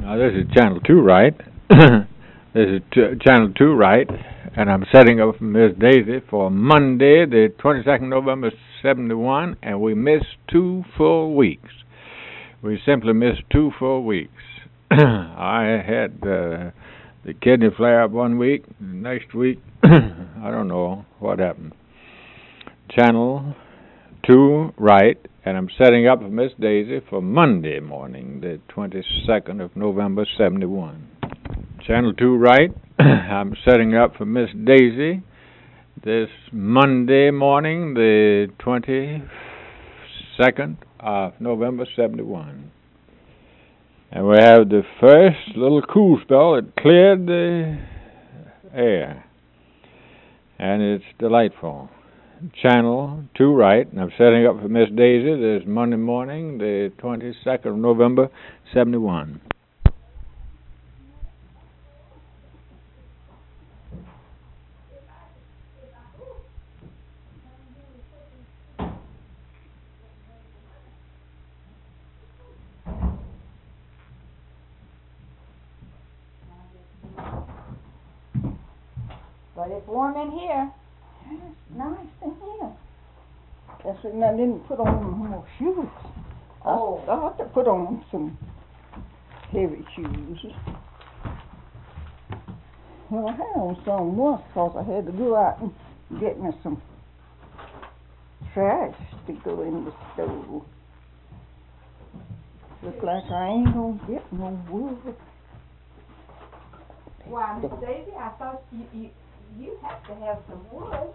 This is Channel 2, right? This is Channel 2, right? And I'm setting up Miss Daisy for Monday, the 22nd November 71, and we missed 2 full weeks. We simply missed 2 full weeks. I had the kidney flare-up 1 week. Next week, I don't know what happened. Channel 2, right? And I'm setting up for Miss Daisy for Monday morning, the 22nd of November, 71. Channel 2, right? I'm setting up for Miss Daisy this Monday morning, the 22nd of November, 71. And we have the first little cool spell that cleared the air. And it's delightful. Channel 2 right, and I'm setting up for Miss Daisy this Monday morning, the 22nd of November, 71. But it's warm in here. It's nice in here. That's when I didn't put on more shoes. Oh. I ought to put on some heavy shoes. Well, I had on some once because I had to go out and get me some trash to go in the stove. Look like I ain't gonna get no wood. Why, Miss Daisy, I thought you have to have some wood.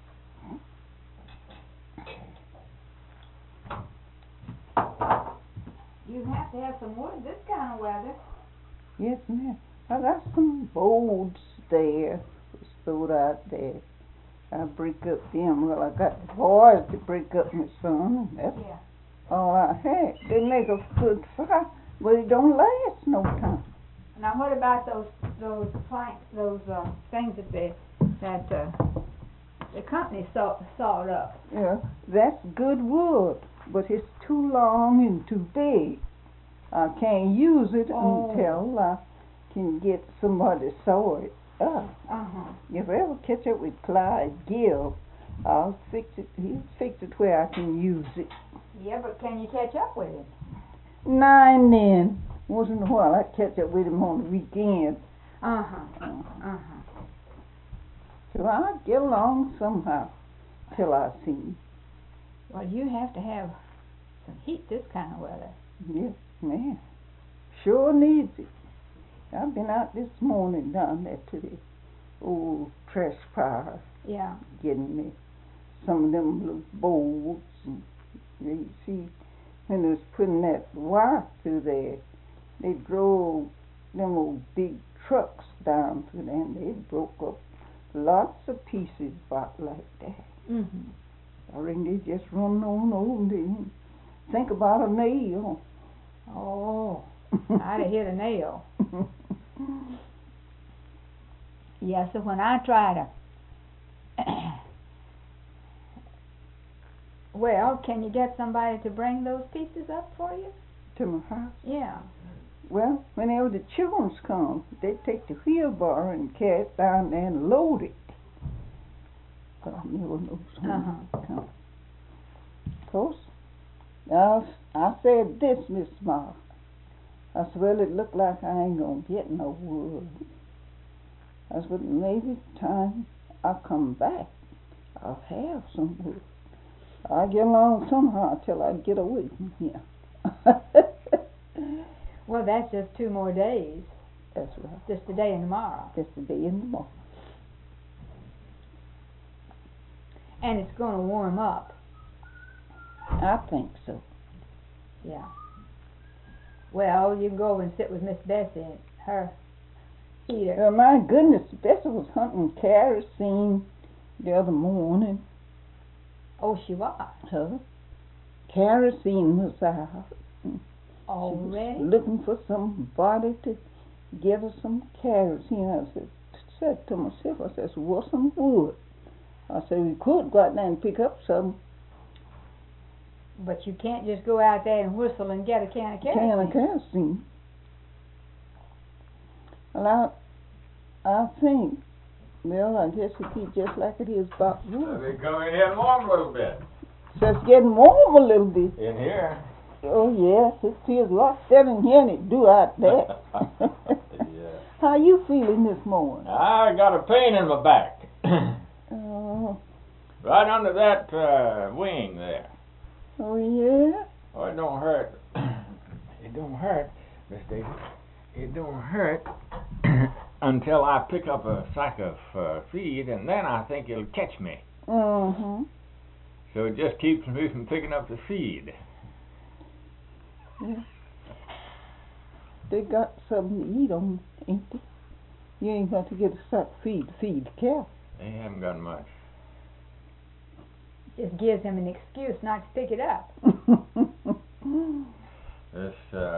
You have to have some wood this kind of weather. Yes, ma'am. I got some boards there, stored out there. I break up them. Well, I got the boys to break up my son, and that's all I had. They make a good fire, but it don't last no time. Now, what about those things that the company sawed up? Yeah, that's good wood, but it's too long and too big. I can't use it until I can get somebody to saw it up. If I ever catch up with Clyde Gill, I'll fix it. He'll fix it where I can use it. Yeah, but can you catch up with it? Now and then. Once in a while, I catch up with him on the weekend. So I get along somehow till I see him. Well, you have to have some heat this kind of weather. Yes, man. Sure needs it. I've been out this morning down there to the old trash pile. Yeah. Getting me some of them little bowls. And you see, when they was putting that wire through there, they drove them old big trucks down through there, and they broke up lots of pieces about like that. I reckon they just run on over and didn't think about a nail. Oh, I'd have hit a nail. Yeah, so when I try to... Well, can you get somebody to bring those pieces up for you? To my house? Yeah. Well, whenever the children come, they take the wheelbarrow and carry it down there and load it. But I never know someone come. Of course, I said this, Miss Mark. I said, well, it looked like I ain't going to get no wood. I said, maybe time I come back, I'll have some wood. I get along somehow till I get away from here. Well, that's just 2 more days. That's right. Just today and tomorrow. Just today and tomorrow. And it's going to warm up. I think so. Yeah. Well, you can go over and sit with Miss Bessie and her heater. Oh, my goodness, Bessie was hunting kerosene the other morning. Oh, she was? Huh? Kerosene was out. Already? She was looking for somebody to give her some kerosene. I said to myself, I said, what's some wood? I said, we could go out there and pick up some. But you can't just go out there and whistle and get a can of kerosene. Can of kerosene. Well, I think, well, I guess it be just like it is about wood. They come in here and warm a little bit. So it's getting warm a little bit. In here? Oh, yes, it feels a lot better in here than it do out there. Yeah. How you feeling this morning? I got a pain in my back. Oh, Right under that wing there. oh, yeah? Oh, it don't hurt. It don't hurt, Miss Daisy. It don't hurt until I pick up a sack of feed, and then I think it'll catch me. Mm-hmm. So it just keeps me from picking up the feed. Yeah. They got something to eat on, ain't they? You ain't got to get a sack of feed to feed the cow. They haven't got much. Just gives him an excuse not to pick it up. This,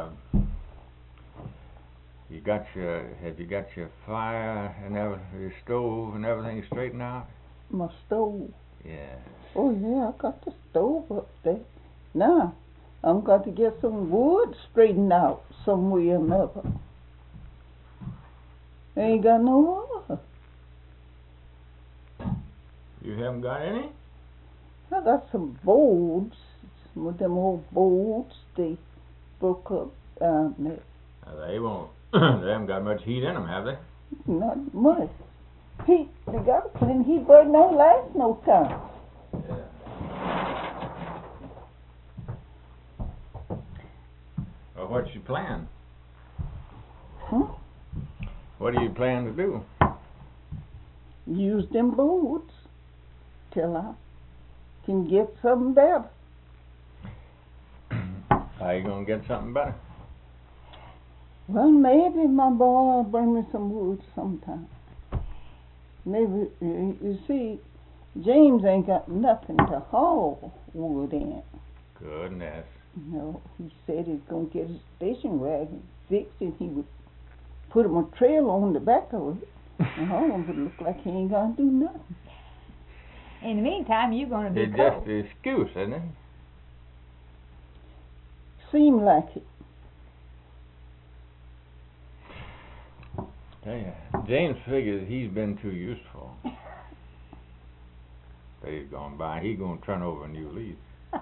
have you got your fire and your stove and everything straightened out? My stove. Yeah. Oh, yeah, I got the stove up there. Now, I'm got to get some wood straightened out some way or another. Ain't got no other. You haven't got any? I got some boards, some of them old boards they broke up down there. They won't. They haven't got much heat in them, have they? Not much. Heat, they got plenty heat, but it don't last no time. Yeah. Well, what's your plan? Huh? What do you plan to do? Use them boards till I can get something better. How you gonna get something better? Well, maybe my boy will bring me some wood sometime. Maybe, you see, James ain't got nothing to haul wood in. Goodness. No, he said he's going to get his station wagon fixed and he would put him a trailer on the back of it. And all of it look like he ain't going to do nothing. In the meantime, you're going to be It's cold. just an excuse, isn't it? Seem like it. Tell you, James figures he's been too useful. Days gone by, he's gonna turn over a new leaf.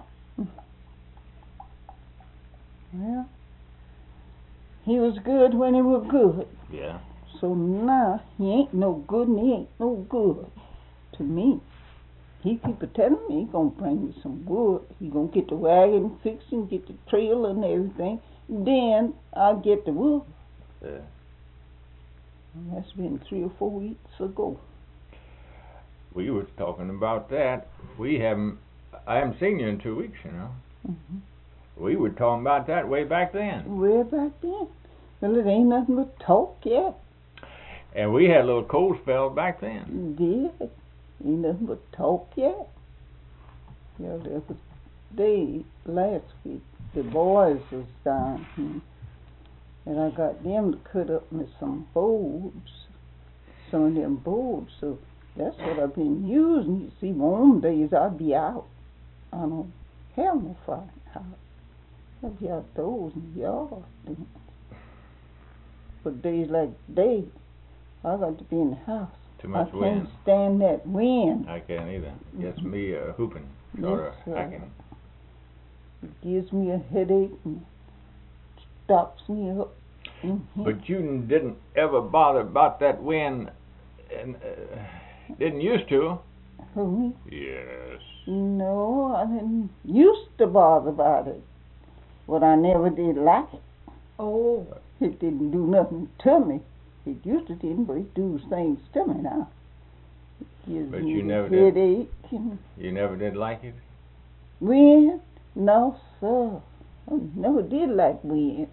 Well, he was good when he was good. Yeah. So now he ain't no good and he ain't no good to me. He keep a telling me he gonna bring me some wood. He gonna get the wagon fixed and get the trailer and everything. Then I'll get the wood. Yeah. And that's been 3 or 4 weeks ago. We was talking about that. I haven't seen you in 2 weeks, you know. Mm-hmm. We were talking about that way back then. Way back then. Well, it ain't nothing but talk yet. And we had a little cold spell back then. Yeah. Ain't nothing but talk yet. Yeah, there was a day last week. The boys was down here. And I got them to cut up me some boards. Some of them boards. So that's what I've been using. You see, warm days I'd be out. I don't have no fire house. I'd be outdoors in the yard. But days like today, I got to be in the house. Too much I wind. can't stand that wind. I can't either. Gets me hooping, sort of hacking. It gives me a headache and stops me up. Mm-hmm. But you didn't ever bother about that wind, and didn't used to. Who, me? Yes. No, I didn't used to bother about it. But I never did like it. Oh, It didn't do nothing to me. It used to didn't, but it does things to me now. It gives But me you a never did. headache and You never did like it? wind. No, sir. I never did like wind.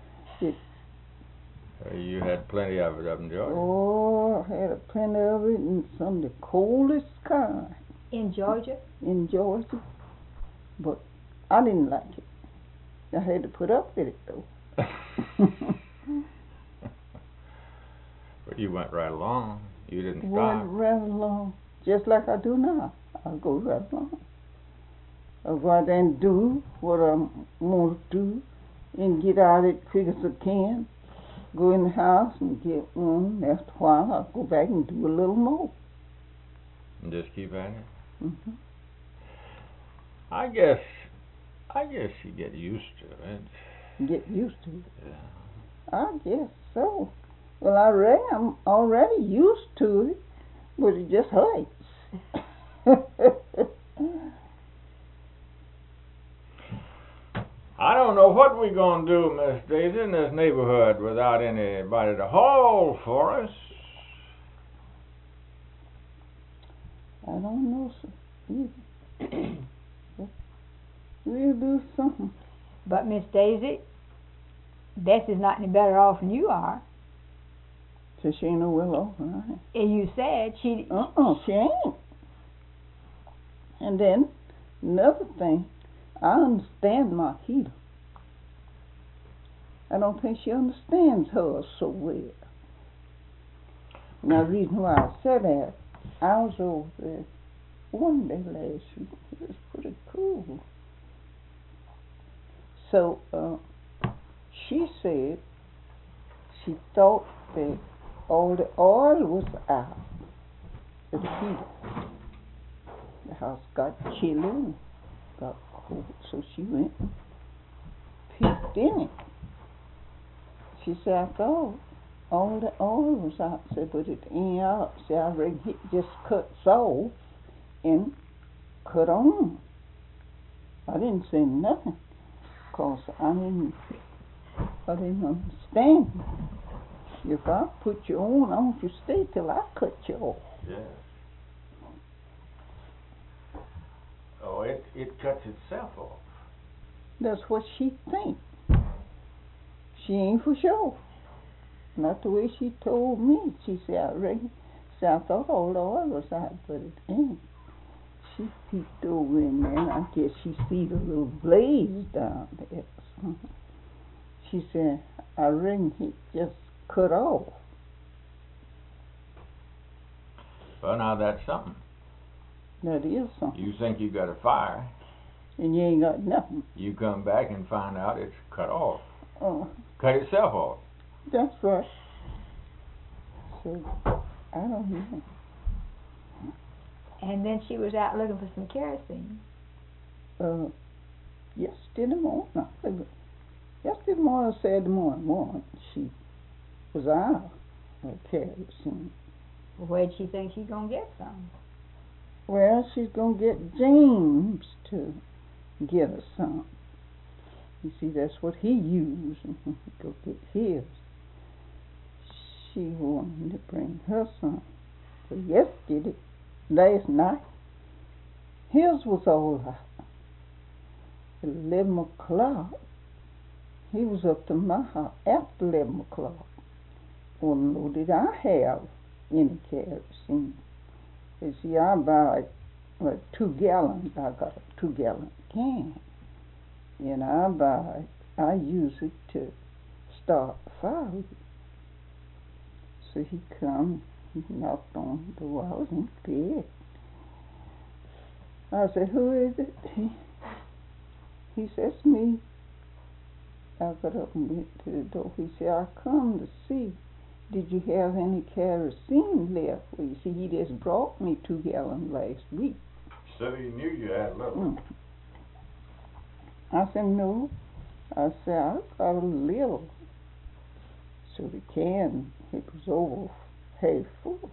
You had plenty of it up in Georgia. Oh, I had a plenty of it and some of the coldest kind in Georgia? in Georgia. But I didn't like it. I had to put up with it though. But you went right along. You didn't Went stop. right along, just like I do now. I go right along. I go out there and do what I want to do and get out of it quick as I can. go in the house and get one. After a while, I'll go back and do a little more. And just keep at it? Mm-hmm. I guess you get used to it. Get used to it. Yeah. I guess so. Well, I reckon I'm already used to it, but it just hurts. I don't know what we're going to do, Miss Daisy, in this neighborhood without anybody to haul for us. I don't know, sir. We'll do something. But Miss Daisy, Bessie's not any better off than you are. So she ain't no well off, right? And you said she... She ain't. And then, another thing, I understand my heater. I don't think she understands hers so well. Now, the reason why I said that, I was over there one day last week. It was pretty cool. So, she said she thought that all the oil was out of the heater. The house got chilly and got cold, so she went and peeked in it. She said, I thought all the oil was out. I said, but it ain't out. See, I reckon it just cuts off and cut on. I didn't say nothing, 'cause I didn't understand. If I put you on, I want you to stay till I cut you off. Yes. Oh, it cuts itself off. That's what she thinks. She ain't for sure. Not the way she told me. She said, I reckon. See, I thought all the oil was out, but it ain't. She peeked over in there, and I guess she see the little blaze down there. She said, I reckon he just cut off. Well, now that's something. That is something. You think you got a fire. And you ain't got nothing. You come back and find out it's cut off. Cut itself off. That's right. So, I don't know. And then she was out looking for some kerosene. Yesterday morning, Saturday morning, she was out of kerosene. Well, where'd she think she's going to get some? Well, she's going to get James to get her some. You see, that's what he used. Go get his. She wanted to bring her some. So yesterday, last night, his was all out. At 11 o'clock, he was up to my house after 11 o'clock. Well, no, did I have any kerosene? You see, I buy 2 gallons. I got a 2-gallon can. And I use it to start the fire with. So he come, he knocked on the door. I was in bed. I said, who is it? He says, me. I got up and went to the door. He said, I come to see, did you have any kerosene left? Well, you see, he just brought me 2 gallons last week. So he knew you had little. I said, no. I said, I got a little. So the can, it was over half full.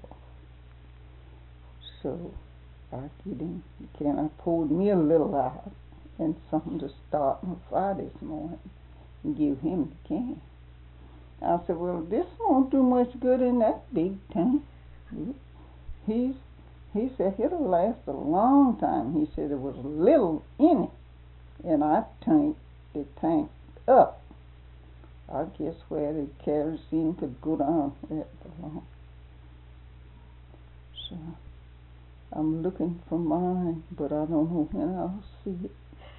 So I get in the can. I poured me a little out and something to start my fire this morning and give him the can. I said, well, this won't do much good in that big tank. He said, it'll last a long time. He said, there was little in it. And I tanked the tank up. I guess where the kerosene could go down where it belonged. So I'm looking for mine, but I don't know when I'll see it.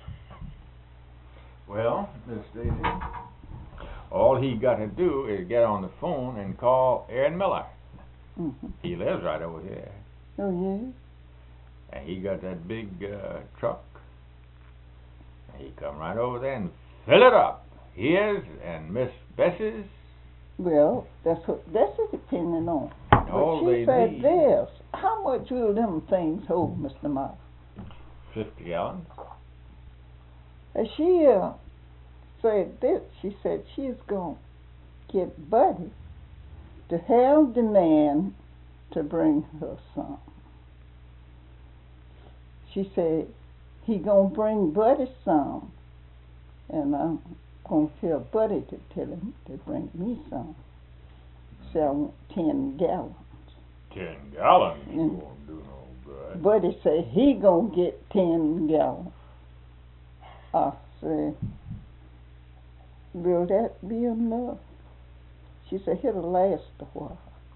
Well, Miss Daisy, all he got to do is get on the phone and call Aaron Miller. Mm-hmm. He lives right over here. Oh, yeah? And he got that big truck. And he come right over there and fill it up. His and Miss Bessie's Well, that's it depending on. All But they she said need, this. How much will them things hold, Mr. Mouse? 50 gallons. And she said this. She said she's going to get Buddy to have the man to bring her some. She said he going to bring Buddy some, and I'm going to tell Buddy to tell him to bring me some. So I want 10 gallons. 10 gallons Mm. won't do no good. Buddy said he gonna get 10 gallons. I said, will that be enough? She said, it'll last a while.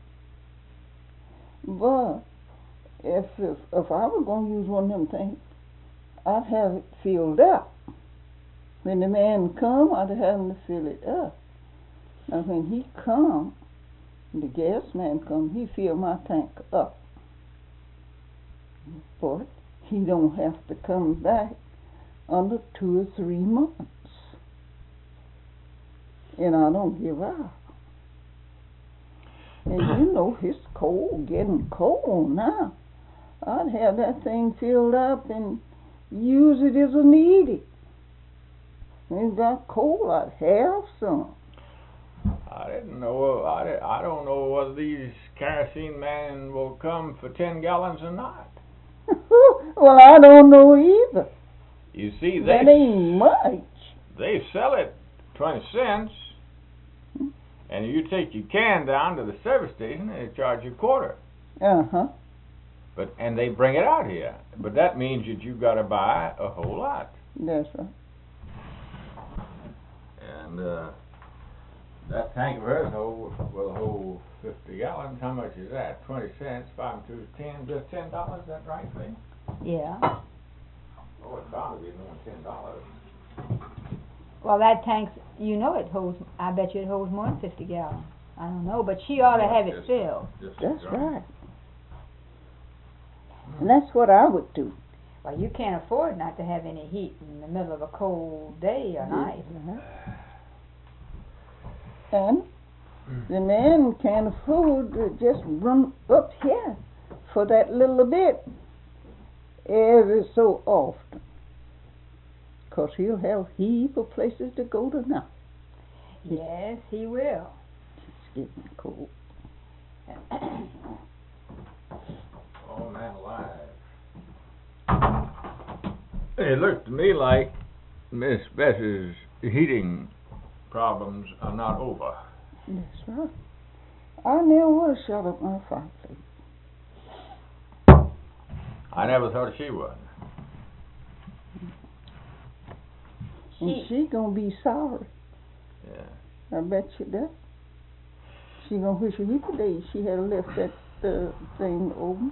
But if I was gonna use one of them things, I'd have it filled up. When the man come, I'd have him to fill it up. Now when he come, the gas man come, he fill my tank up. But he don't have to come back under 2 or 3 months. And I don't give out. And you know, it's cold, getting cold now. I'd have that thing filled up and use it as I need it. When it got cold, I'd have some. I didn't know, I don't know whether these kerosene men will come for 10 gallons or not. Well, I don't know either. You see, That ain't much. they sell it 20 cents, and you take your can down to the service station and they charge you a quarter. Uh-huh. And they bring it out here. But that means that you've got to buy a whole lot. That's right. And that tank of hers will hold 50 gallons. How much is that? 20 cents, 5 and 2 is 10, just $10, is that right, Lee? Yeah. Oh, it's bound to be more than $10. Well, that tank's, you know it holds, I bet you it holds more than 50 gallons. I don't know, but she ought to have it filled. That's right. And that's what I would do. Well, you can't afford not to have any heat in the middle of a cold day or night. And the man can't afford to just run up here for that little bit every so often. 'Cause he'll have heap of places to go to now. Yes, he will. It's getting cold. Oh, man alive. It looks to me like Miss Bess's heating problems are not over. That's right. I never would have shut up my fireplace. I never thought she would. And she gonna be sorry. Yeah. I bet you that. She gonna wish a heap of days she had left that thing open.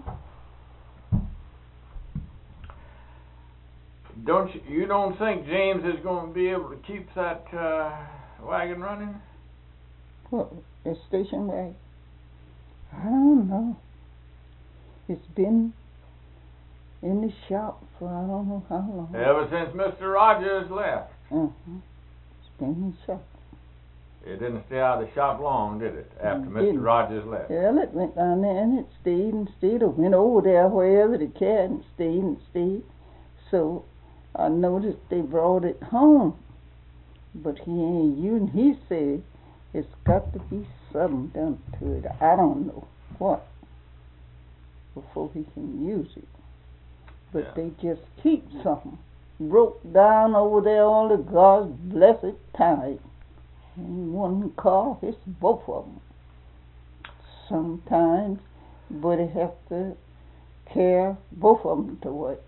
You don't think James is going to be able to keep that wagon running? What, a station wagon? I don't know. It's been in the shop for I don't know how long. Ever since Mr. Rogers left. It's been in the shop. It didn't stay out of the shop long, did it, after It Mr. didn't. Rogers left? Well, it went down there and it stayed and stayed. I went over there wherever the cat and stayed. So I noticed they brought it home. But he ain't using. He said it's got to be something done to it. I don't know what before he can use it. But Yeah. they just keep something. Broke down over there all the God's blessed time. In one car, it's both of them. Sometimes, but they have to carry both of them to work.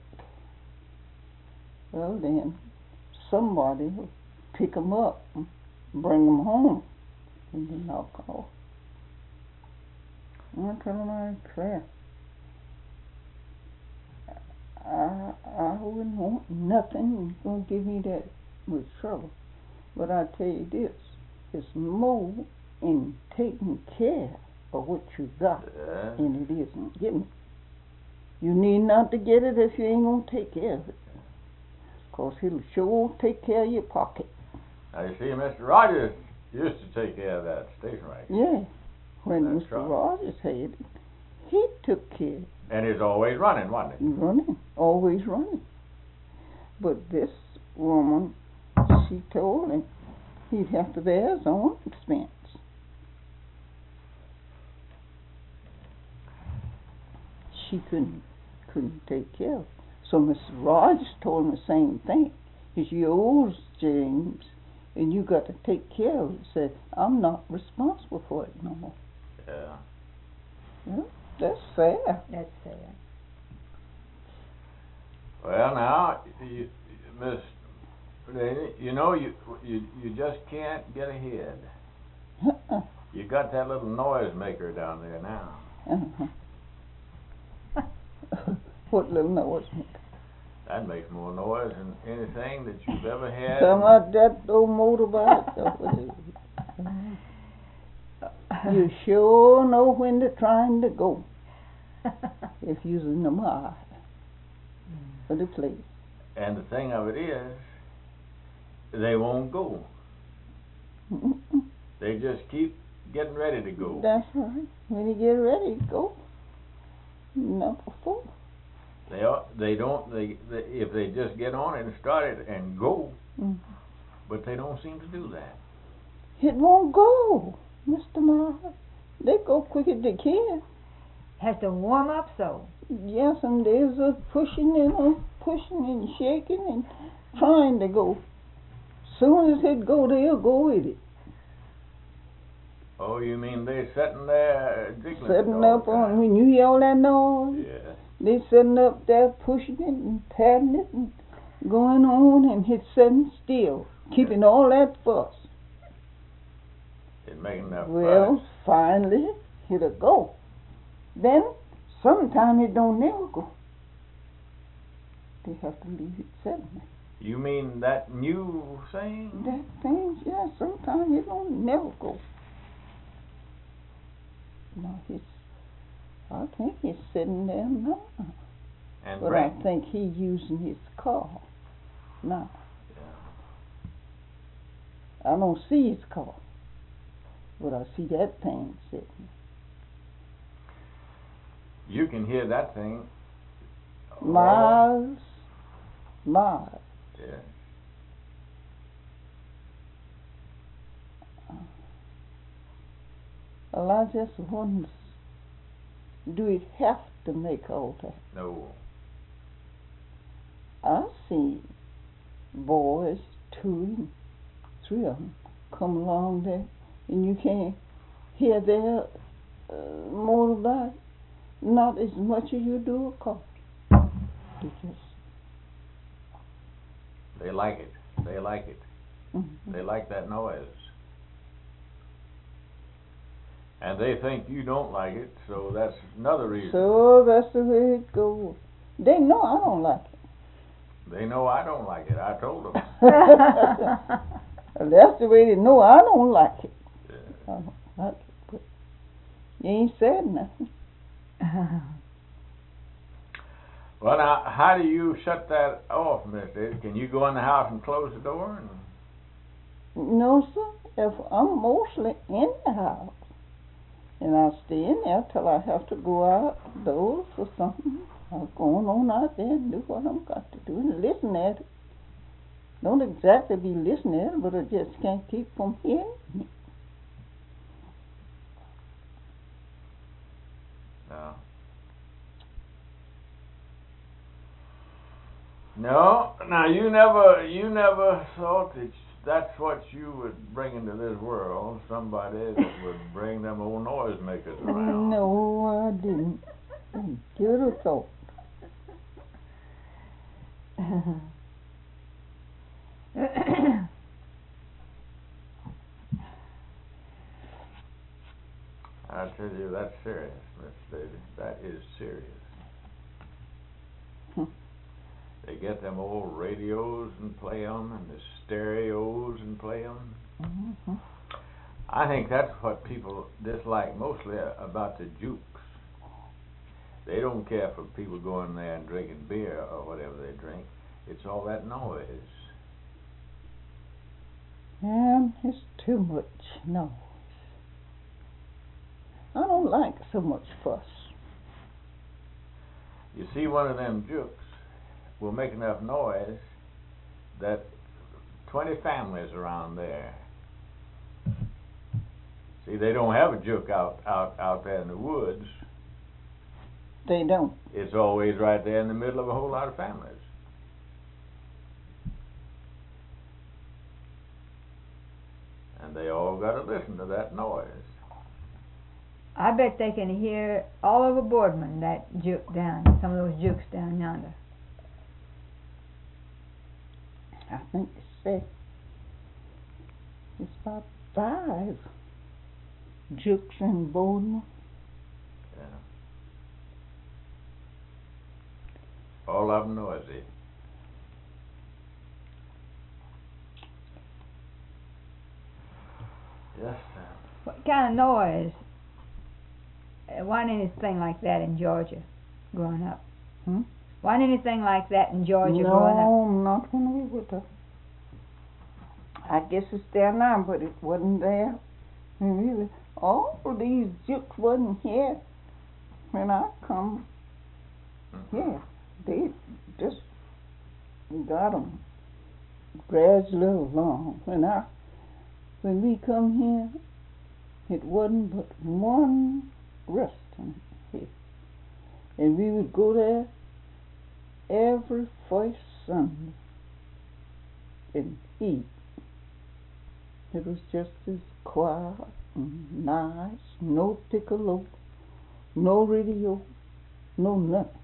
Well, then somebody will pick them up and bring them home, and then I'll call. I tell them I declare, I wouldn't want nothing gonna give me that much trouble. But I tell you this, it's more in taking care of what you got than it is in getting it. You need not to get it if you ain't gonna take care of it. 'Cause it'll sure take care of your pocket. Now, you see, Mr. Rogers used to take care of that station wagon. Yeah. When That's Mr. right. Rogers had it, he took care. And it's always running, wasn't it? Running, always running. But this woman, she told him he'd have to bear his own expense. She couldn't take care of it. So Mr. Rogers told him the same thing. It's yours, James, and you got to take care of it. He said, I'm not responsible for it no more. Yeah. Well, that's fair. That's fair. Well, now, Miss Lady, you know, you just can't get ahead. You got that little noise maker down there now. Uh-huh. What little noise maker? That makes more noise than anything that you've ever had. Come out that old motorbike. You sure know when they're trying to go if you're in the mile for the place. And the thing of it is, they won't go. They just keep getting ready to go. That's right. When you get ready to go, number 4. If they just get on it and start it and go, but they don't seem to do that. It won't go, Mr. Miles. They go quick as they can. Has to warm up so. Yes, and there's a pushing and shaking and trying to go. Soon as it go, they'll go with it. Oh, you mean they sitting there jiggling? Setting up on, when you hear all that noise, yeah. they sitting up there pushing it and patting it and going on, and it's sitting still, keeping all that fuss. It's making that Well, fuss. finally, it'll go. Then, sometime it don't never go. They have to leave it sitting. You mean that new thing? That thing, yeah, sometimes it don't never go. No, I think he's sitting there now. And But I think he's using his car now. Yeah. I don't see his car, but I see that thing sitting. You can hear that thing. Miles. Yeah. Well, I just wonder, do it have to make all that? No. I see boys, 2 and 3 of them, come along there, and you can't hear their motorbike not as much as you do a car. They like it. They like it. Mm-hmm. They like that noise. And they think you don't like it, so that's another reason. So that's the way it goes. They know I don't like it. They know I don't like it. I told them. That's the way they know I don't like it. Yeah. I don't like it, but you ain't said nothing. Well, now, how do you shut that off, Miss Daisy? Can you go in the house and close the door? No, sir. If I'm mostly in the house, and I stay in there till I have to go outdoors for something, I'm going on out there and do what I'm got to do and listen at it. Don't exactly be listening at it, but I just can't keep from hearing it. No. No. Now, you never thought that that's what you would bring into this world, somebody that would bring them old noisemakers around. No, I didn't. Give it a thought. I tell you, that's serious, Miss Daisy. That is serious. They get them old radios and play them, and the stereos and play them. Mm-hmm. I think that's what people dislike mostly about the jukes. They don't care for people going there and drinking beer or whatever they drink. It's all that noise. Yeah, Son, it's too much noise. I don't like so much fuss. You see, one of them jukes will make enough noise that 20 families around there. See, they don't have a juke out there in the woods. They don't. It's always right there in the middle of a whole lot of families. And they all got to listen to that noise. I bet they can hear all over Boardman, that juke down, some of those jukes down yonder. I think they said it's about 5 jukes in Boardman. Yeah. All of them noisy. Yes, sir. What kind of noise? Wasn't anything like that in Georgia growing up? Wasn't anything like that in Georgia growing up? No, not when we were there. I guess it's there now, but it wasn't there. And really, all of these jukes wasn't here when I come. Yeah, they just got 'em gradually along. When we come here, it wasn't but one restaurant here, and we would go there every first Sunday and eat. It was just as quiet and nice, no piccolo, no radio, no nothing.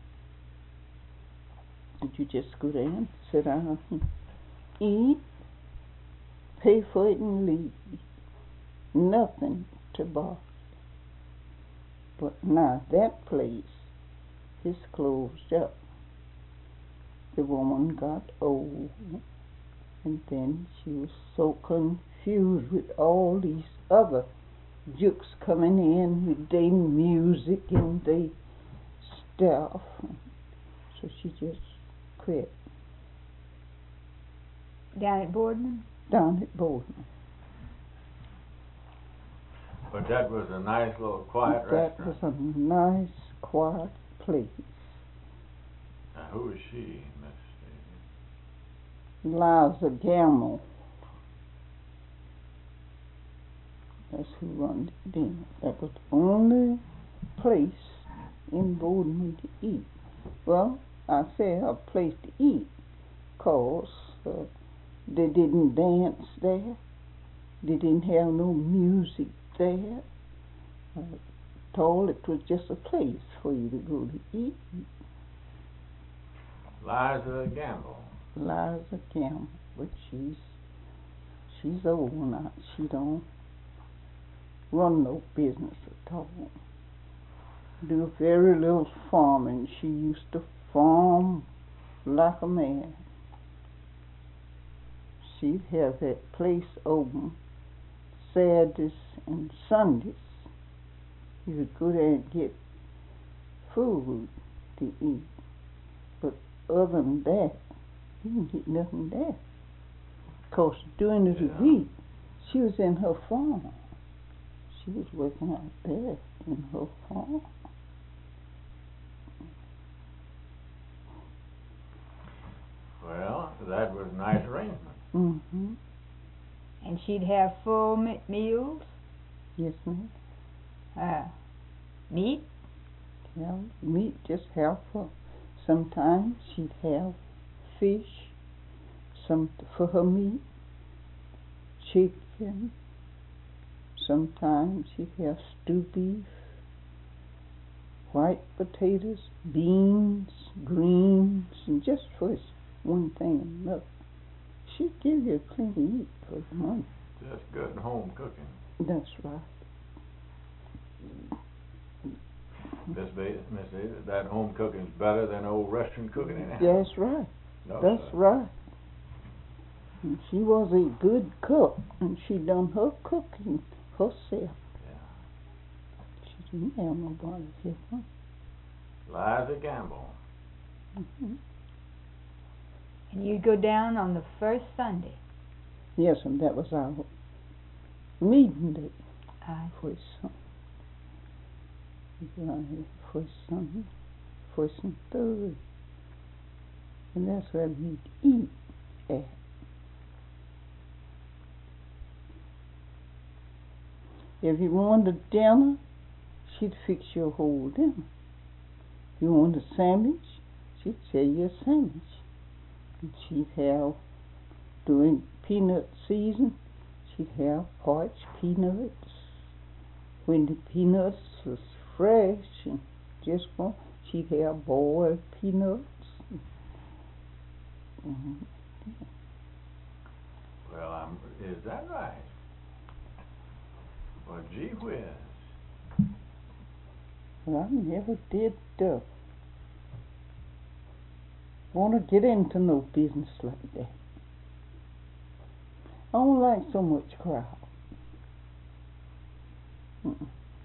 And you just go there and sit down and eat, pay for it and leave. Nothing to buy. But now that place is closed up. The woman got old, and then she was so confused with all these other jukes coming in with their music and their stuff. So she just quit. Down at Boardman? Down at Boardman. But that was a nice little quiet restaurant. That was a nice, quiet place. Now, who is she, Miss Liza Gamble. That's who runs it then. That was the only place in Boardman to eat. Well, I say a place to eat, 'cause they didn't dance there. They didn't have no music there. Told it was just a place for you to go to eat. Liza Gamble. Liza Gamble, but she's old now. She don't run no business at all. Do very little farming. She used to farm like a man. She'd have that place open Saturdays and Sundays. You would go there and get food to eat. But other than that, you didn't get nothing there. 'Cause during the week, she was in her farm. She was working out there in her farm. Well, that was a nice arrangement. Mm-hmm. And she'd have full meals? Yes, ma'am. Meat? Yeah, meat, just half full. Sometimes she'd have fish, some for her meat, chicken. Sometimes she'd have stewed beef, white potatoes, beans, greens, and just for one thing and another. She'd give you plenty to eat for your money. Just good home cooking. That's right. Miss Davis, that home cooking's better than old restaurant cooking in the house. That's right. No, That's sir. right. And she was a good cook, and she done her cooking herself. Yeah. She didn't have nobody to help her. Liza Gamble. Mm-hmm. And you'd go down on the first Sunday? Yes, and that was our meeting day Aye. for his son. He's around here for his son, first and third. And that's where we'd eat at. If you wanted a dinner, she'd fix you a whole dinner. If you wanted a sandwich, she'd sell you a sandwich. And she'd have, during peanut season, she'd have parched peanuts. When the peanuts was fresh and just one, she'd have boiled peanuts. Mm-hmm. Well, is that right? Well, gee whiz. Well, I never did want to get into no business like that. I don't like so much crowd. Mm-mm.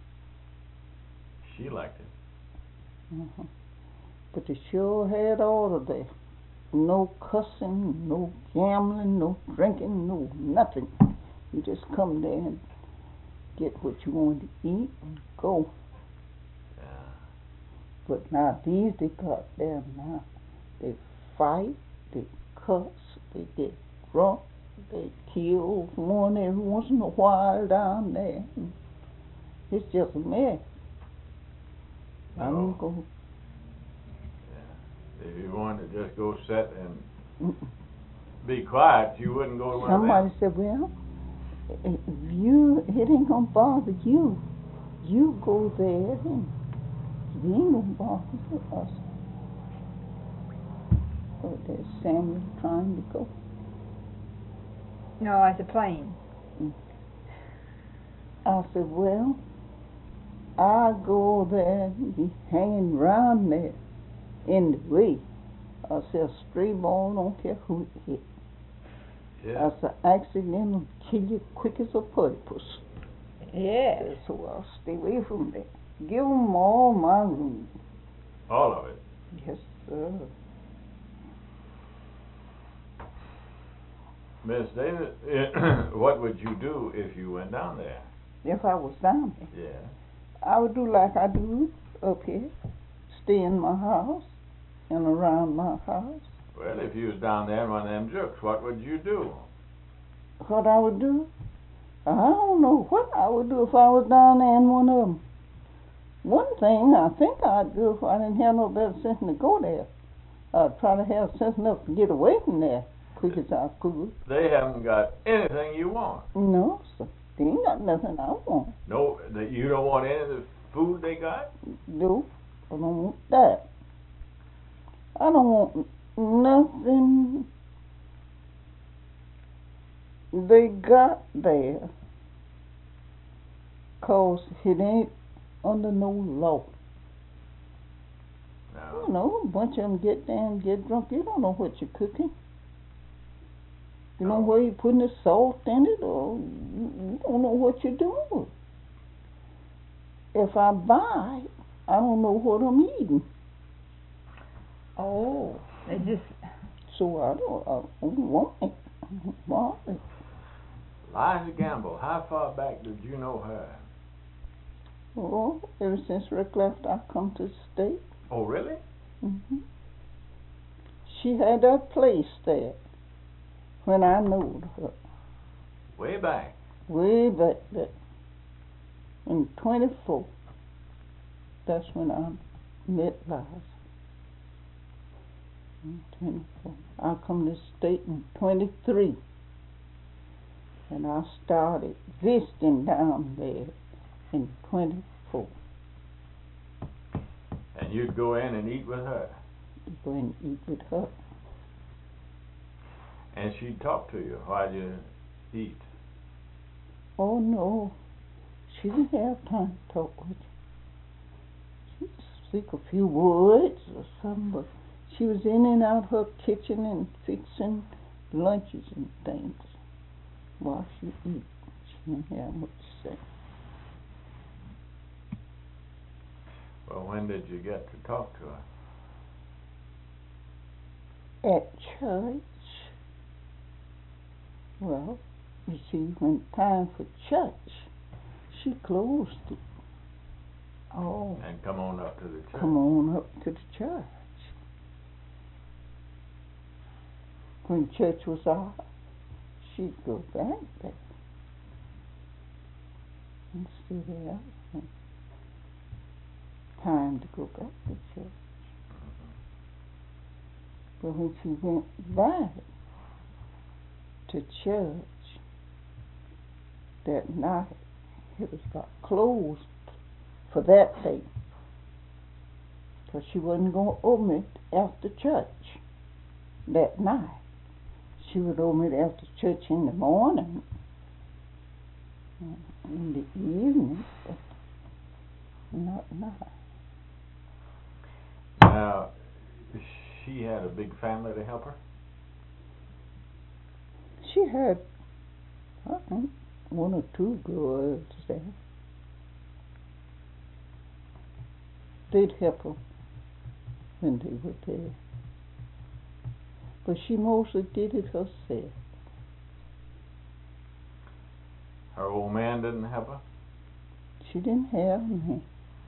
She liked it. Uh-huh. But they sure had order there. No cussing, no gambling, no drinking, no nothing. You just come there and get what you want to eat and go. Yeah. But nowadays they got there now. They fight, they cuss, they get drunk, they kill one every once in a while down there. It's just a mess. No. I don't go. Yeah. If you wanted to just go sit and be quiet, you wouldn't go to one Somebody of them. said, well, it ain't gonna bother you. You go there and it ain't gonna bother us. So there's Samuel trying to go. No, it's a plane. I said, well, I go there and be hanging around there in the way. I said, a stray ball, don't care who it hit. Yeah. I said, accident will kill you quick as a platypus. Yeah. So I'll stay away from there. Give them all my room. All of it. Yes, sir. Miss Davis, what would you do if you went down there? If I was down there, Yeah. I would do like I do up here. Stay in my house and around my house. Well, if you was down there in one of them jokes, what would you do? What I would do? I don't know what I would do if I was down there in one of them. One thing I think I'd do if I didn't have no better sense than to go there. I'd try to have sense enough to get away from there quick as I could. They haven't got anything you want. No, sir. They ain't got nothing I want. No, that you don't want any of the food they got? No, I don't want that. I don't want nothing they got there, 'cause it ain't under no law. No. You know, a bunch of them get there and get drunk. You don't know what you're cooking. You know where you're putting the salt in it, or you don't know what you're doing. If I buy, I don't know what I'm eating. Oh, they just. So I don't want it. I don't want it. Liza Gamble, how far back did you know her? Oh, ever since Rick left, I come to the state. Oh, really? Mm-hmm. She had that place there when I knew her. Way back. Way back there. In 24. That's when I met Liza. In 24. I come to the state in 23. And I started visiting down there in 24. And you'd go in and eat with her? Go and eat with her. And she'd talk to you while you eat? Oh no, she didn't have time to talk with you. She'd speak a few words or something, but she was in and out her kitchen and fixing lunches and things while she eat. She didn't have much to say. Well, when did you get to talk to her? At church, well, You see, when time for church, she closed it. Oh. And come on up to the church. Come on up to the church. When church was out, she'd go back there and stay there. Time to go back to church. But when she went back to church that night, it was about closed for that day. Because she wasn't going to open it after church that night. She would open it after church in the morning, in the evening, but not night. Now, she had a big family to help her? She had, I think, 1 or 2 girls there. They'd help her when they were there. But she mostly did it herself. Her old man didn't help her? She didn't have me.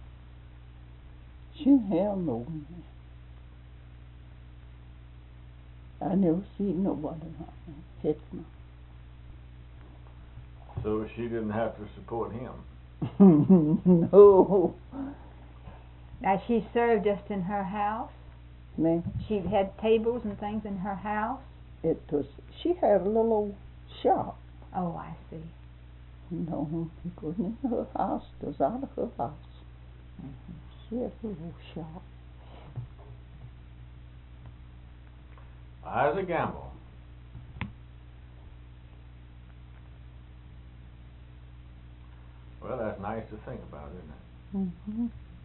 She didn't have no man. I never seen nobody hit me. So she didn't have to support him? No. Now she served just in her house? Man, She had tables and things in her house? it was, she had a little old shop. Oh, I see. No, it wasn't in her house, it was out of her house. She had a little shop. That's a gamble. Well, that's nice to think about, isn't it? Mm-hmm.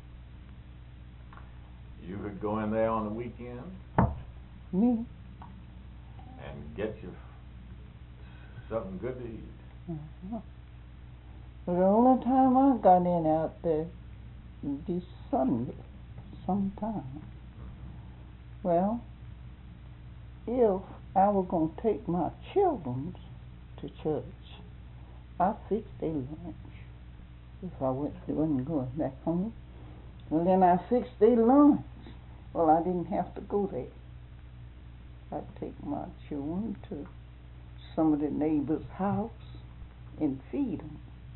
You could go in there on the weekend Me? and get you something good to eat. Uh-huh. But the only time I got in out there would be Sunday, sometime. Well, if I were going to take my children to church, I fixed their lunch. If I wasn't going back home, well, then I fixed their lunch. Well, I didn't have to go there. I'd take my children to some of the neighbors' house and feed them.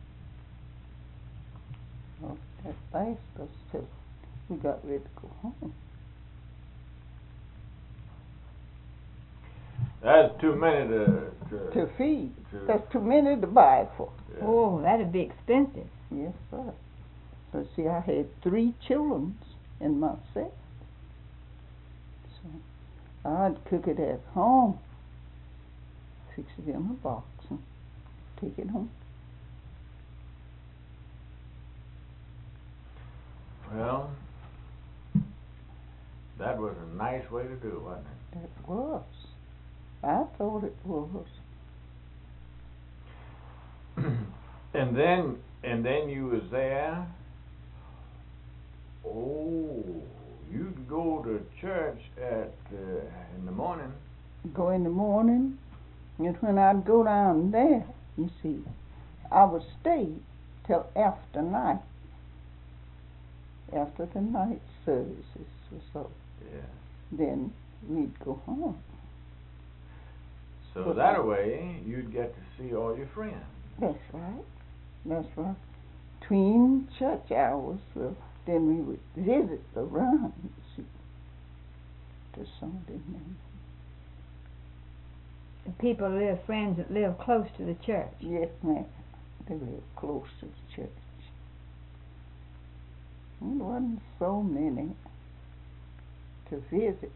Well, that lasted us till we got ready to go home. That's too many To feed. to- That's too many to buy for. Yeah. Oh, that'd be expensive. Yes, sir. But see, I had 3 children and myself. So I'd cook it at home, fix it in a box, and take it home. Well, that was a nice way to do it, wasn't it? It was. I thought it was. And then you was there. Oh, you'd go to church in the morning. Go in the morning, and when I'd go down there, you see, I would stay till after night. After the night services or so. Yeah. Then we'd go home. So that way you'd get to see all your friends. That's right. That's right. Between church hours, then we would visit around, you see, to Sunday night. The people live, friends that live close to the church. Yes, ma'am. They live close to the church. There wasn't so many to visit.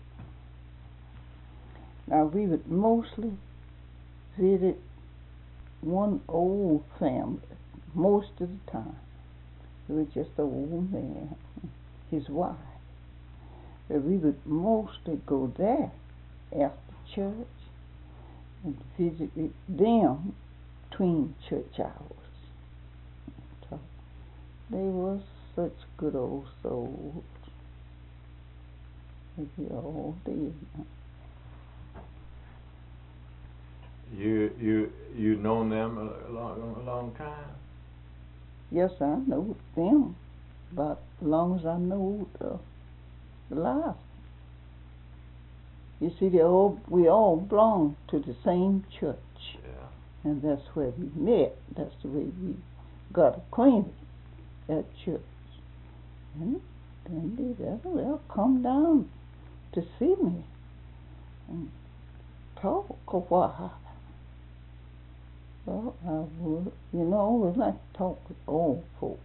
Now, we would mostly visit one old family most of the time. It was just an old man, his wife. But we would mostly go there after church and visit with them between church hours. So they were such good old souls. They all did. You known them a long time? Yes, I know them about as long as I know the life. You see, we all belong to the same church. Yeah. And that's where we met. That's the way we got acquainted at church. And then they said, well, come down to see me and talk a while. Well, I would, we like to talk with old folks.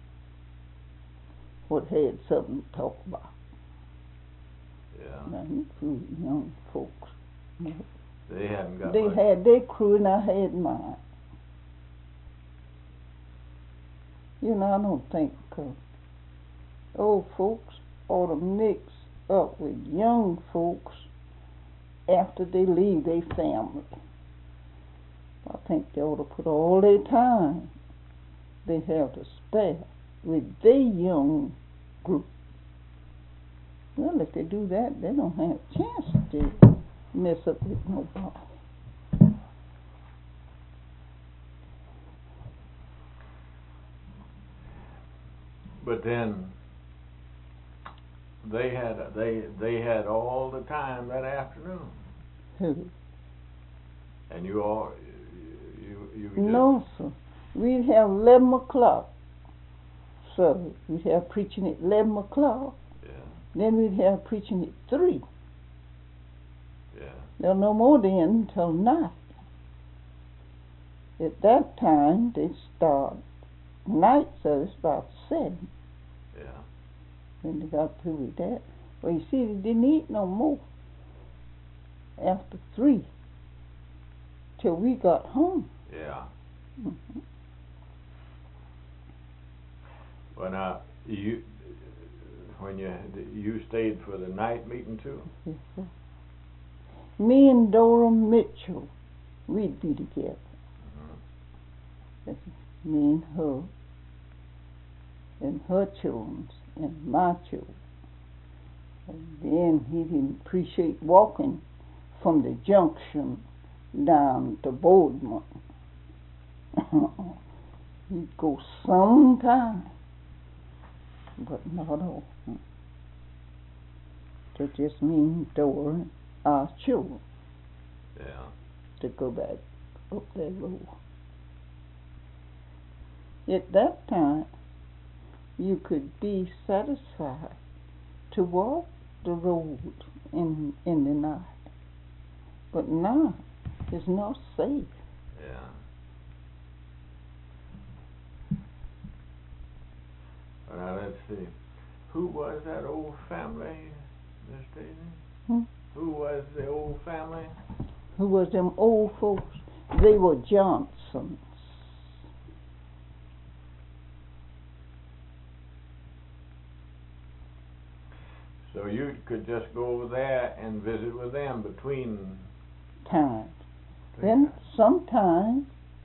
What had something to talk about. Yeah. Now, you two young folks. They hadn't got They much. had their crew and I had mine. I don't think old folks ought to mix up with young folks after they leave their family. I think they ought to put all their time they have to spare with their young group. Well, if they do that, they don't have a chance to mess up with nobody. But then they had all the time that afternoon. Who? And you just... No, sir. We'd have 11 o'clock. So we'd have preaching at 11 o'clock. Yeah. Then we'd have preaching at 3. Yeah. There's no more then until night. At that time, they start night service about 7. Yeah. When they got through with that. Well, you see, they didn't eat no more after 3 till we got home. Yeah. Mm-hmm. Well, now when you stayed for the night meeting too? Yes, sir. Me and Dora Mitchell, we'd be together. Mm-hmm. Me and her children, and my children. And then he didn't appreciate walking from the junction down to Boardman. He'd go sometime, but not often. It just means Dora and our children. Yeah. To go back up that road. At that time, you could be satisfied to walk the road in the night. But now, it's not safe. Yeah. Well, now let's see. Who was that old family, Miss Daisy? Who was the old family? Who was them old folks? They were Johnsons. So you could just go over there and visit with them between times. Then sometimes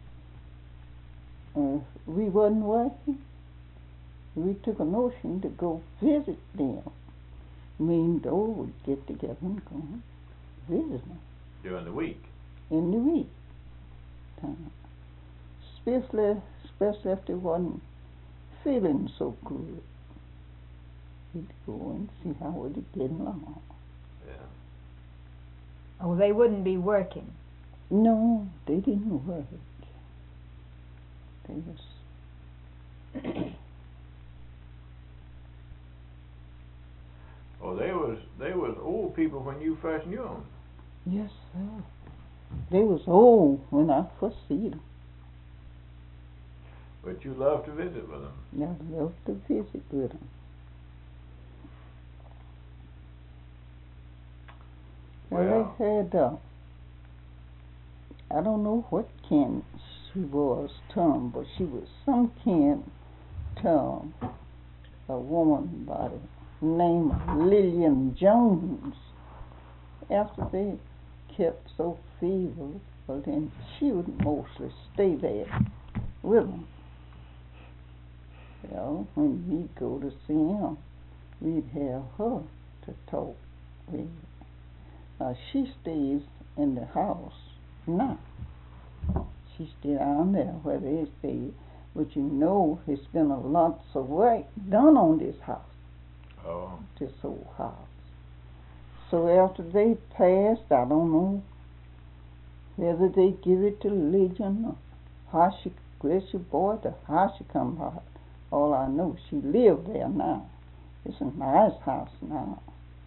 we wasn't working. We took a notion to go visit them. Me and Dora would get together and go and visit them. During the week? In the week time. Especially if they wasn't feeling so good. We'd go and see how they getting along. Yeah. Oh, they wouldn't be working. No, they didn't work. They was Oh, they was old people when you first knew them. Yes, sir. They was old when I first see them. But you loved to visit with them. I loved to visit with them. Well, they had, I don't know what kin she was, Tom, but she was some kin, Tom, a woman by the name of Lillian Jones. After they kept so feeble, well then she would mostly stay there with them. Well, when we'd go to see him, we'd have her to talk with. She stays in the house No. She's still down there where they stay. But you know, it's been a lot of work done on this house. Oh. This old house. So after they passed, I don't know whether they give it to Legion or how where she bought it, how she come by it. All I know, she lived there now. It's a nice house now.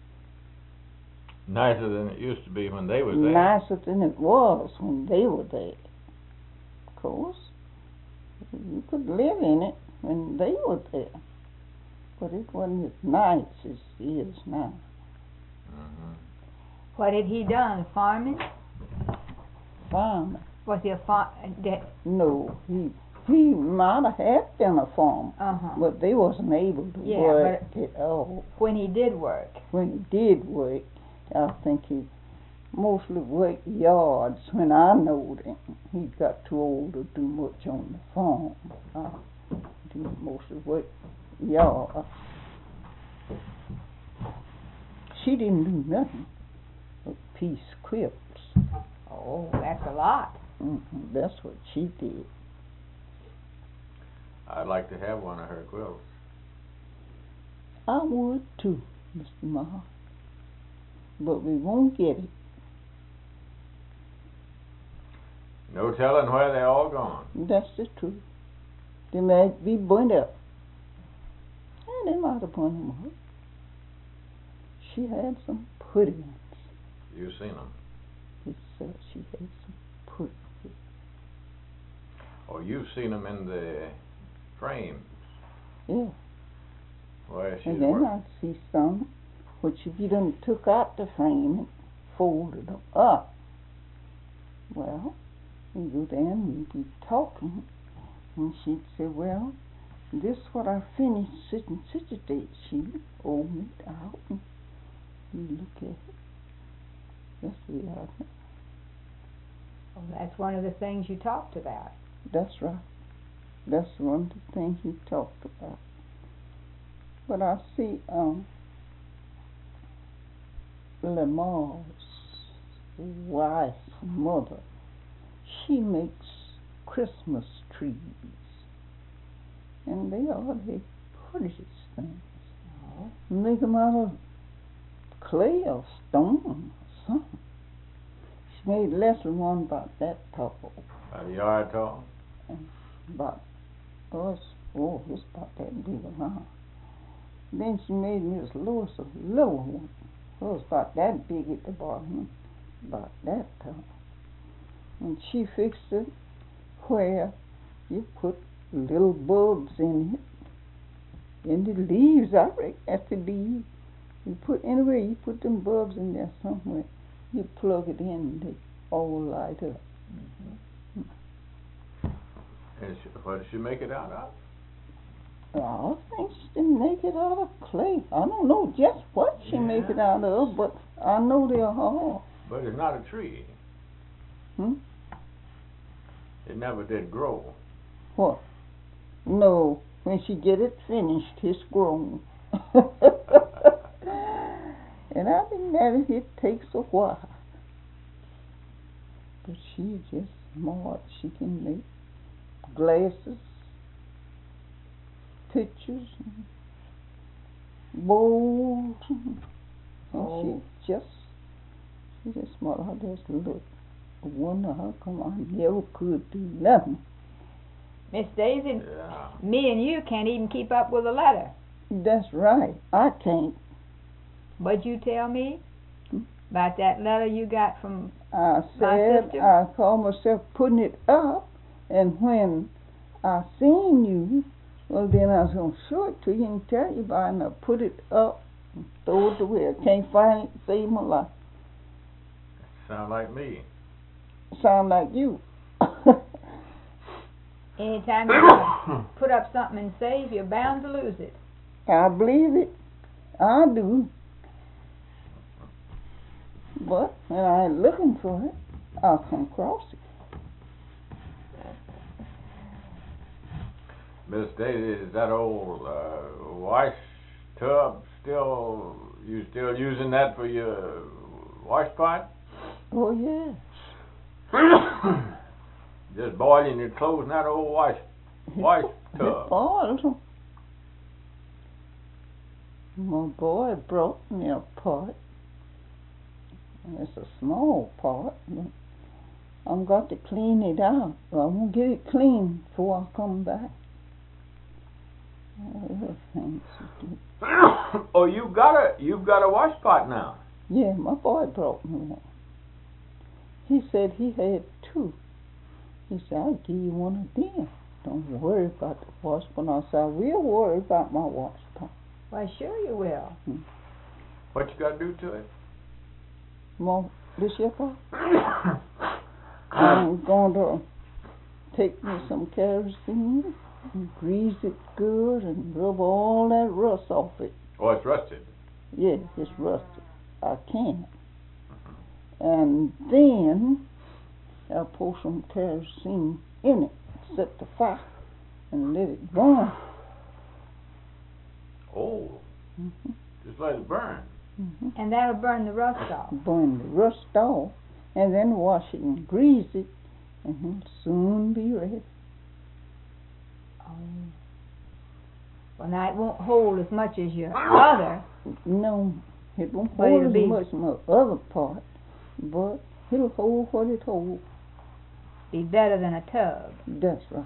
Nicer than it used to be when they were there. Nicer than it was when they were there. Of course, you could live in it when they were there. But it wasn't as nice as it is now. Mm-hmm. What had he done? Farming? Farming. Was he a farm? No, he might have had been a farmer, but they wasn't able to work at all. When he did work? When he did work, I think he mostly worked yards. When I knowed him, he got too old to do much on the farm. He mostly worked yards. She didn't do nothing but piece quilts. Oh, that's a lot. Mm-hmm. That's what she did. I'd like to have one of her quilts. I would too, Mr. Ma. But we won't get it. No telling where they're all gone. That's the truth. They might be burnt up. And they might have burnt them up. She had some pretty ones. You've seen them? He said she had some pretty ones. Oh, you've seen them in the frames? Yeah. Where she's And then I see some which if you done took out the frame and folded them up, well, you go there and you'd be talking, and she'd say, well, this is what I finished such and such a date. She'd open it out and you look at it. That's the way I know. Well, that's one of the things you talked about. That's right. That's one of the things you talked about. But I see Lamar's wife, mother, she makes Christmas trees. And they are the prettiest things. Oh. Make them out of clay or stone or something. She made Leslie one about that tall. About a yard tall? And about, it's about that big around. Then she made Miss Lewis a little one. It was about that big at the bottom, about that tall. And she fixed it where you put little bulbs in it. In the leaves, I reckon that's the leaves. You put anywhere you put them bulbs in there somewhere, you plug it in and they all light up. Mm-hmm. And what did she make it out of? I think she make it out of clay. I don't know just what she make it out of, but I know they're hard. But it's not a tree. It never did grow. What? No, when she get it finished, it's grown. And I think that it takes a while. But she's just smart. She can make glasses, pictures, bowls. And she's just smart. I just look. I wonder how come I never could do nothing. Miss Daisy, me and you can't even keep up with a letter. That's right. I can't. What'd you tell me about that letter you got from I said I called myself putting it up, and when I seen you, well, then I was going to show it to you and tell you about it, and I put it up and throw it away. I can't find it to save my life. Sound like me. Sound like you. Anytime you put up something and save, you're bound to lose it. I believe it. I do. But when I ain't looking for it, I'll come across it. Miss Daisy, is that old wash tub you still using that for your wash pot? Oh, yes. Just boiling your clothes in that old wash It tub. boils 'em. My boy brought me a pot. It's a small pot. But I'm got to clean it out. I'm gonna get it clean before I come back. Other things to do. Oh, you've got a wash pot now. Yeah, my boy brought me one. He said he had two. He said, I'll give you one of them. Don't worry about the wash pot. I said, I will worry about my wash pot. Why, sure you will. What you got to do to it? Well, this year, pot, I'm going to take me some kerosene and grease it good and rub all that rust off it. Oh, it's rusted. Yeah, it's rusted. I can't. And then I'll pour some kerosene in it, set the fire, and let it burn. Oh, just let it burn. And that'll burn the rust off. Burn the rust off, and then wash it and grease it, and it'll soon be ready. Oh. Well, now it won't hold as much as your other. No, it won't But hold it'll as be- much as my other part, but it'll hold what it holds. Be better than a tub. That's right.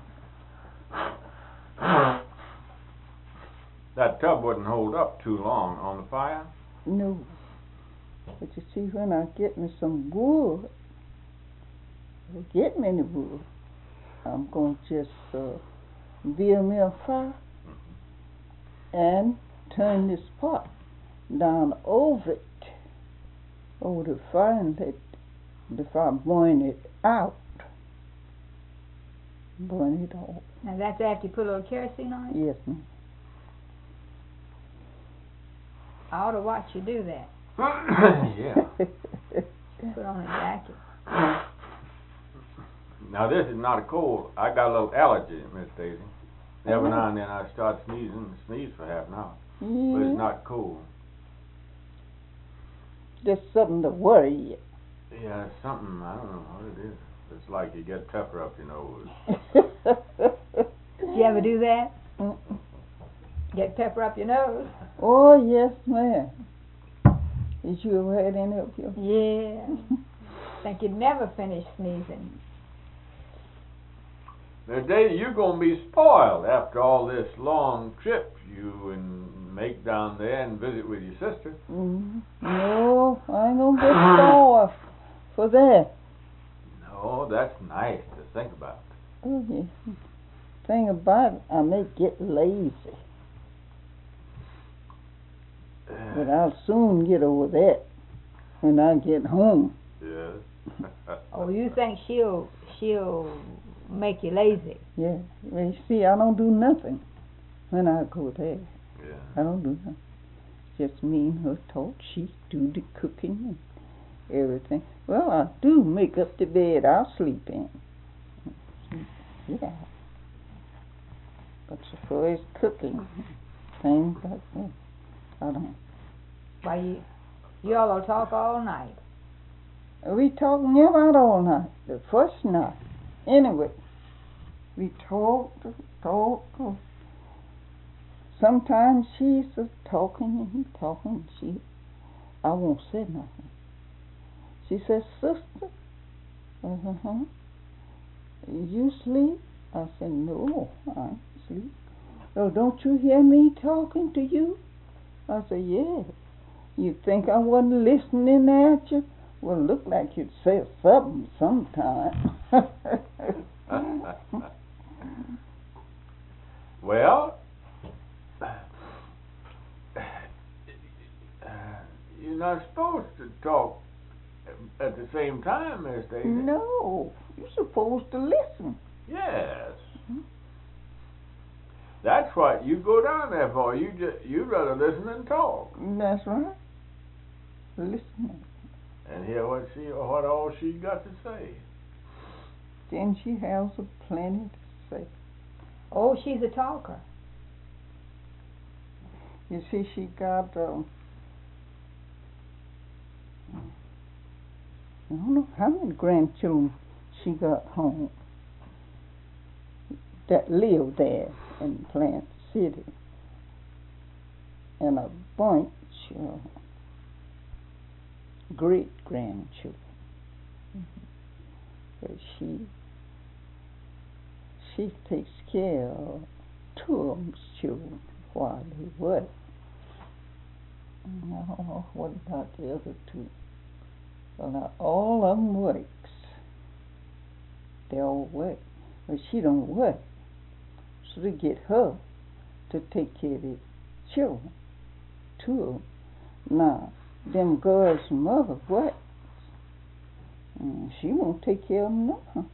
That tub wouldn't hold up too long on the fire. No. But you see, when I get me some wood, get me any wood, I'm going to just build me a fire and turn this pot down over it, over the fire, and let the fire burn it out. Burn it off. Now that's after you put a little kerosene on it? Yes, ma'am. I ought to watch you do that. Yeah. Put on a jacket. Now this is not a cold. I got a little allergy, Miss Daisy. Every now and then I start sneezing and sneeze for half an hour. But Yeah. it's not cold. Just something to worry you. Yeah, it's something, I don't know what it is. It's like you get pepper up your nose. Did you ever do that? Get pepper up your nose? Oh, yes, ma'am. Did you ever had any of your? Yeah. Think you'd never finish sneezing. Now, Daisy, you're going to be spoiled after all this long trip you and make down there and visit with your sister. No, I ain't gonna get spoiled for that. No, that's nice to think about. Oh, yeah. Thing about it, I may get lazy, but I'll soon get over that when I get home. Yes. Oh, you think she'll make you lazy? Yeah. Well, you see, I don't do nothing when I go there. Yeah. I don't do nothing. Just me and her talk. She do the cooking and everything. Well, I do make up the bed I'll sleep in. Yeah. But as far as cooking, things like that, I don't. Why, you all will talk all night. We talking about all night. The first night. Anyway, we talked. Sometimes she's just talking and talking. I won't say nothing. She says, "Sister, you sleep?" I said, "No, I ain't sleep." "Oh, don't you hear me talking to you?" I said, "Yeah." "You think I wasn't listening at you?" "Well, look like you'd say something sometime." Well, you're not supposed to talk at the same time, Miss Daisy. No, you're supposed to listen. Yes. That's what you go down there for. You'd rather listen than talk That's right. Listen. and hear what all she got to say. Then she has a plenty to say. Oh, she's a talker. You see, she got, I don't know how many grandchildren she got home that lived there in Plant City, and a bunch of great-grandchildren. But she takes care of two of them's children while they work. I don't know what about the other two. Well, now all of them works. They all work, but she don't work. So they get her to take care of the children, two of them. Now, them girls' mother works. She won't take care of them now.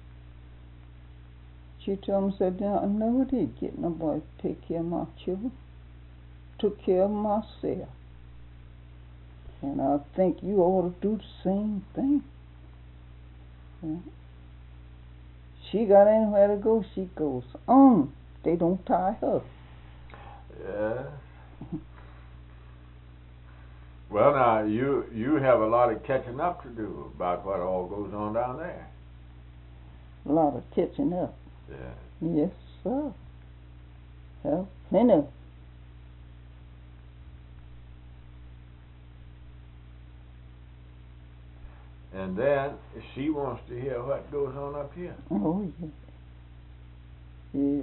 She told me, said, I never did get nobody to take care of my children. Took care of myself. And I think you ought to do the same thing. Yeah. She got anywhere to go, she goes on. They don't tie her. Yeah. Well, now, you have a lot of catching up to do about what all goes on down there. A lot of catching up. Yeah. Yes, sir. Well, plenty. And then she wants to hear what goes on up here. Oh, yeah. Yeah.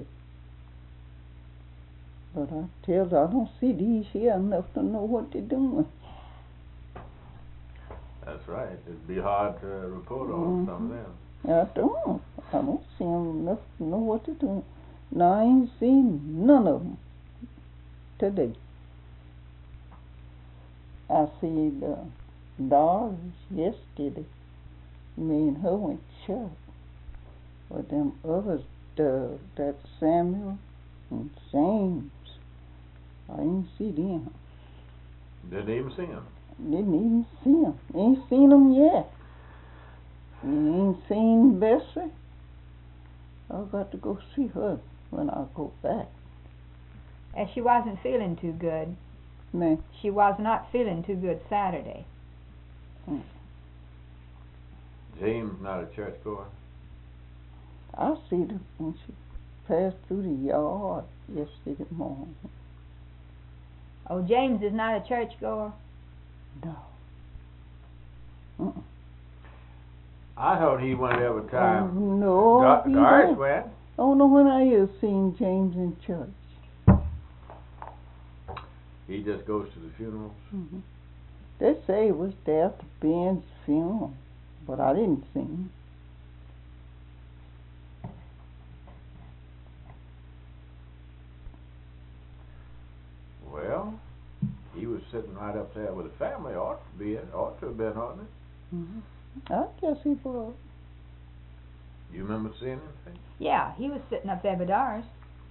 But I tell her, I don't see these here enough to know what they're doing. That's right. It'd be hard to report on some of them. I don't see them enough to know what they're doing. Now, I ain't seen none of them today. I see the Doris yesterday. Me and her went to church. But them others, that Samuel and James, I didn't see them. Didn't even see them. Didn't even see them. Ain't seen them yet. You ain't seen Bessie? I've got to go see her when I go back. And she wasn't feeling too good. Man. She was not feeling too good Saturday. James not a churchgoer? I see her when she passed through the yard yesterday morning. Oh, James is not a churchgoer? No. I thought he went every time. No, Doris went. I don't know when I ever seen James in church. He just goes to the funerals? They say he was there at Ben's funeral, but I didn't see him. Well, he was sitting right up there with the family. Ought to have been, oughtn't it? I guess he was. You remember seeing him? Yeah, he was sitting up there with Doris.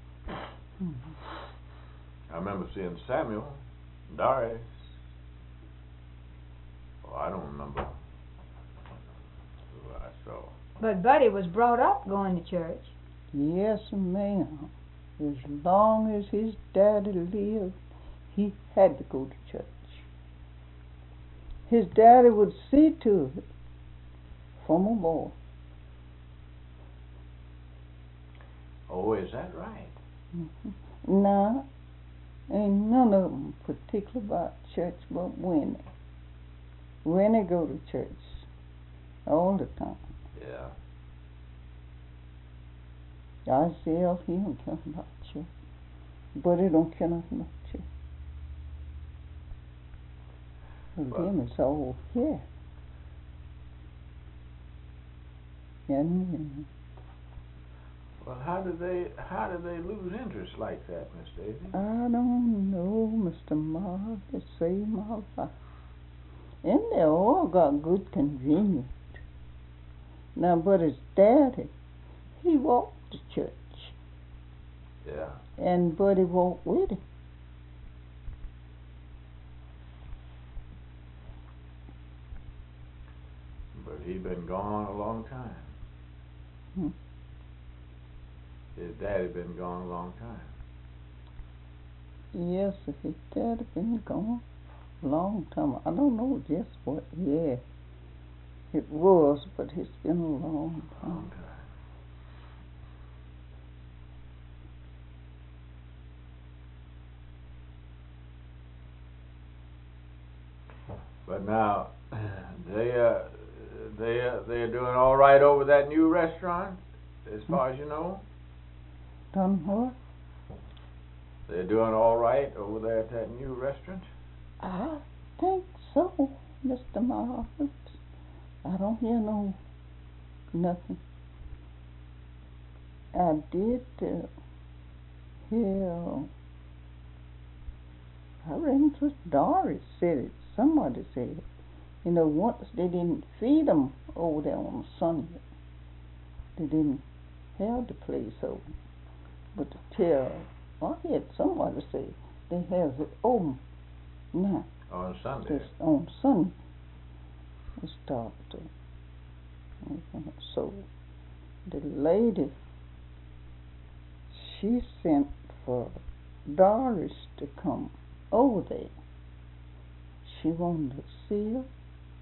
I remember seeing Samuel, Doris. Oh, I don't remember who I saw. But Buddy was brought up going to church. Yes, ma'am. As long as his daddy lived, he had to go to church. His daddy would see to it from a boy. Oh, is that right? Nah, ain't none of them particular about church but Winnie. Winnie go to church all the time. Yeah. Isaiah, he don't care about church. But he don't care nothing about church. And him is all here. And well, how do they lose interest like that, Miss Daisy? I don't know, Mr. Mark. They saved my life. And they all got good convenience. Now, but his daddy, he walked to church. Yeah. And Buddy walked with him. But he been gone a long time. His daddy been gone a long time. Yes, his daddy been gone a long time. I don't know just what year. It was, but it's been a long time. But now, they're doing all right over that new restaurant, as far as you know. Done what? They're doing all right over there at that new restaurant. I think so, Mr. Margaret. I don't hear nothing. I did hear. I reckon it was Doris said it. Somebody said it. You know, once they didn't feed them over there on Sunday. They didn't have the place open. But I heard somebody say they have it open now. On Sunday. On Sunday. They start to. So the lady, she sent for Doris to come over there. She wanted to see her.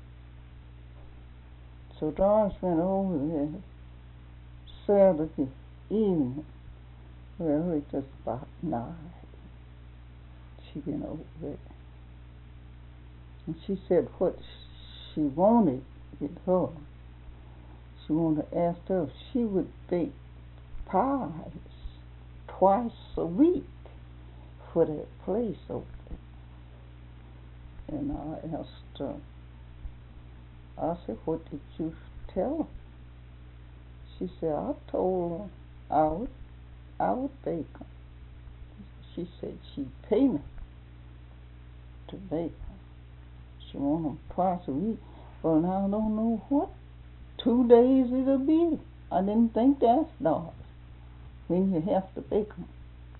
So Doris went over there Saturday evening. Well, it was about 9. She went over there. And she said what she wanted with her. She wanted to ask her if she would bake pies twice a week for that place over there. And I asked her, I said, what did you tell her? She said, I told her I would bake them. She said she'd pay me to bake them. She wanted them twice a week. Well, now I don't know what 2 days it'll be. I didn't think that's not when you have to bake them.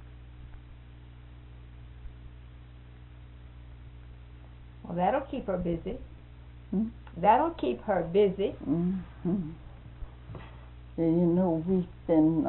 Well, that'll keep her busy. Hmm? That'll keep her busy. Mm-hmm. Yeah, you know, we've been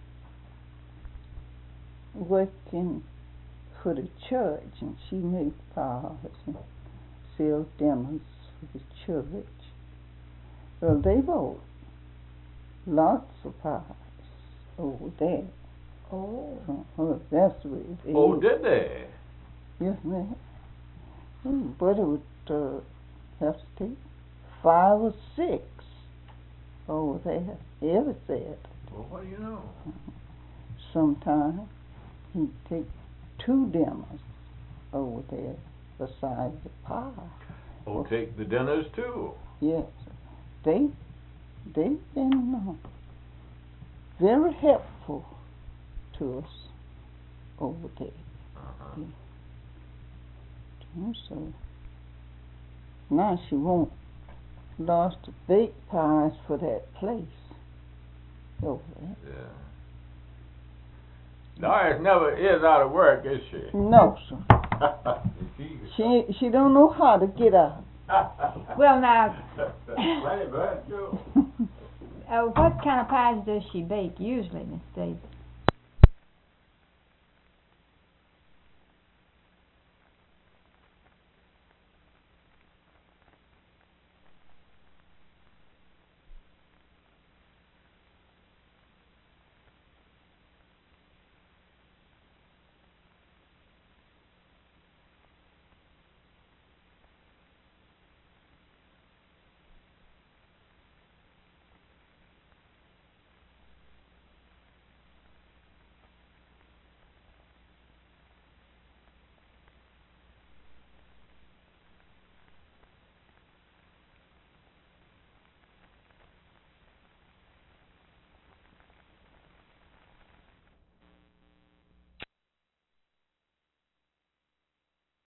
working for the church, and she made pies and sell dinners for the church. Well, they bought lots of pies over there. Oh. That's where it Oh, is. did they? Yes, ma'am. But it would have to take 5 or 6 over there. Ever said. Well, what do you know? Sometimes he'd take 2 dinners over there besides the pie. Oh, take the dinners too. Yes. They've been very helpful to us over there. Uh-huh. Yeah. So now she won't lost to bake pies for that place over there. Yeah. Doris never is out of work, is she? No, sir. She don't know how to get out. Well, now, Plenty, but true. what kind of pies does she bake usually, Miss Davis?